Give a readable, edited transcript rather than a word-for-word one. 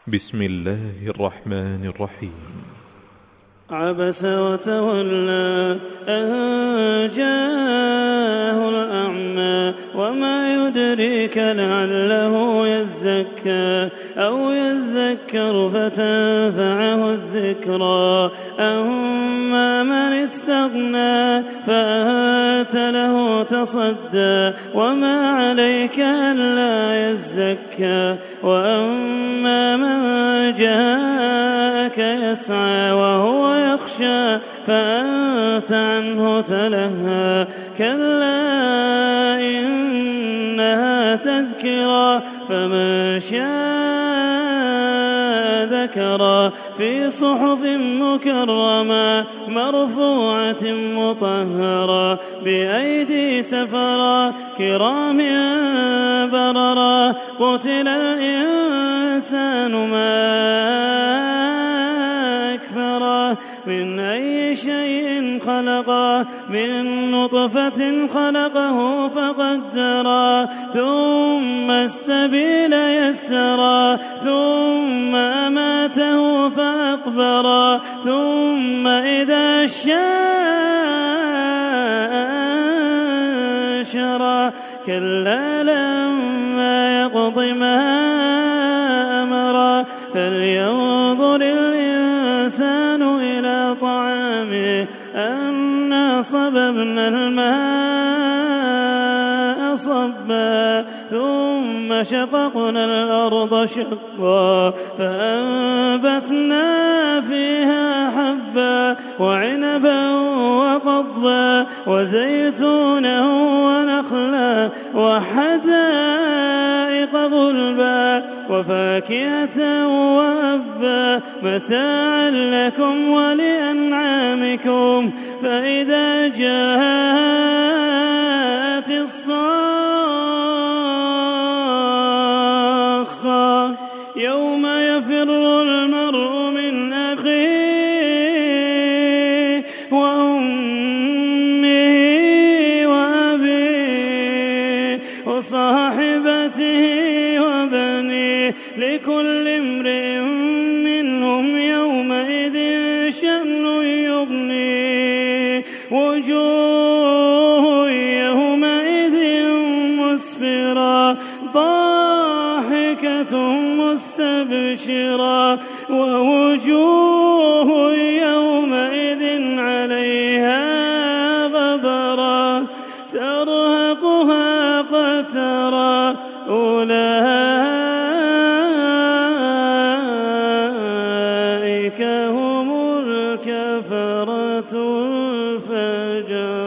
بسم الله الرحمن الرحيم. عبس وتولى أن جاءه الأعمى وما يدريك لعله يزكى أو يذكر فتنفعه الذكرى. أما من استغنى فأنت له تصدى وما عليك ألا يزكى. وأما من جاءك يسعى وهو يخشى فأنت عنه تلهى. كلا إنها تذكرة فمن شاء ذكرى في صحف مكرمة مرفوعة مطهرة بأيدي سفرة كرام بررة. قتل الإنسان ما أكفره من أي شيء خلقه من نطفة خلقه فقدره ثم السبيل يسره ثم أماته فأقبره ثم إذا شاء أنشره. كلا لما يقض ما أمره فلينظر الإنسان إلى طعامه أنا صببنا الماء صبا ثم شققنا الأرض شقا فأنبتنا فيها حبا وعنبا وقضبا وزيتونا ونخلا وحدائق غلبا وفاكهة وأبا متاعا لكم ولأنعامكم. فإذا جاءت الصاخة يوم يفر المرء من أخيه وأمه وأبيه وصاحبته وبنيه لكل امرئ منهم يومئذ شأن يغنيه. وجوه يومئذ مسفرة ضاحكة مستبشرة ووجوه يومئذ عليها غبرة ترهقها قترة. أولئك هم الكفرة الفجرة.